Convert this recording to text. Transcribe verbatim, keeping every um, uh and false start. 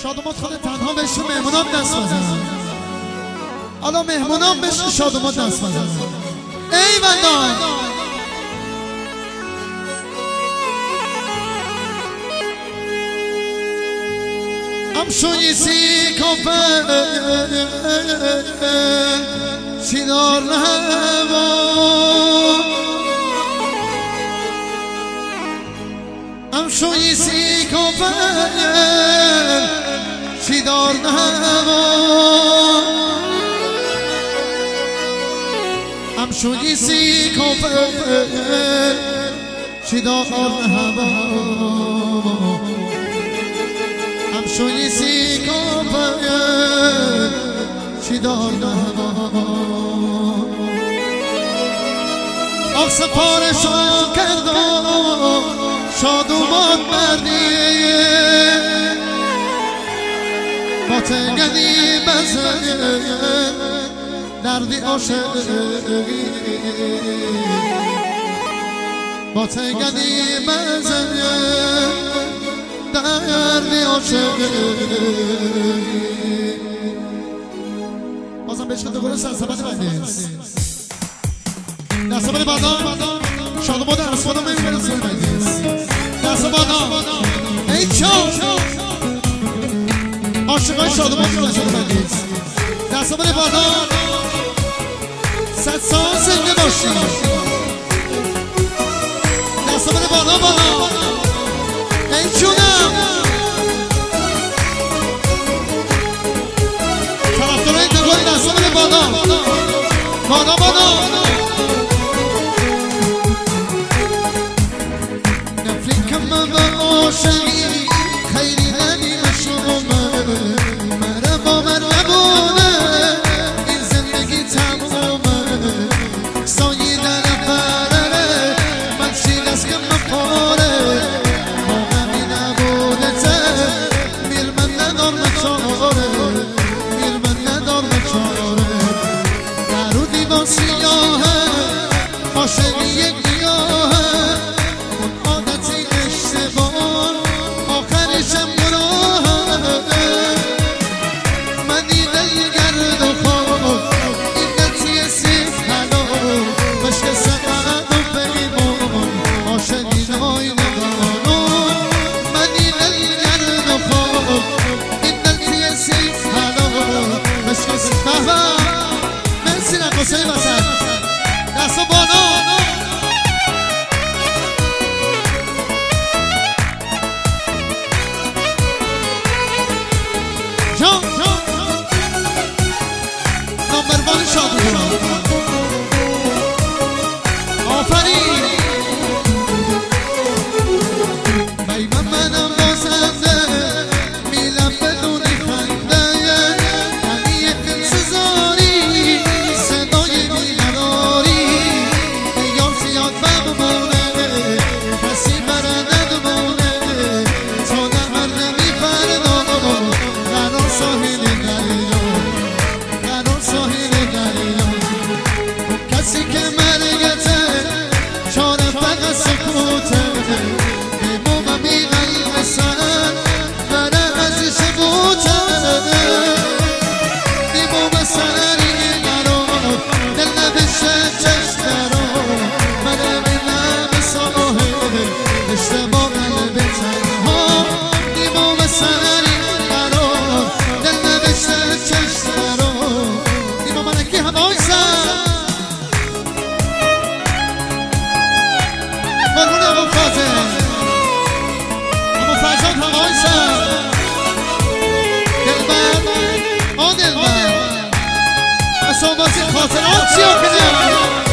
شادومات خود تنها بشین مهمونام دست بزن. حالا مهمونام بشین شادومات دست بزن. ای بندان امشویسی کافه چیدار نبا امشویسی کافه چیدار نبا امشویسی کافه چیدار نبا امشویسی کافه چیدار نبا آخ سپارشان کردم شادومان مردی با تنگنی بزن دردی عاشقی با تنگنی بزن دردی عاشقی بازم بهش خود گروه سرسبت بندیست دست بده بادام شادومان در اسفادم میبینه سر بندیست دست بادام ای چون عاشقای شادومان میبینه سر بندیست دست بده بادام صد سال زنده باشی دست بده بادام بادام ای چونم طرفدارای دگوی دست بده بادام بادام بادام عاشقی خیلی ندیم شما مره با من نبونه این زندگی تمومه سایی در فرره من چی دست کم مپاره با همی نبوده ته میر من ندار نچاره میر من ندار نچاره درو دیوان سیاهه عاشقی یک گیاهه حسین وسط دست و بانا جان نمبروان شادومان آفرین بیمه منم بازنده میلم بدونی خنده یعنی یک سزاری خاطرات چیو کنیم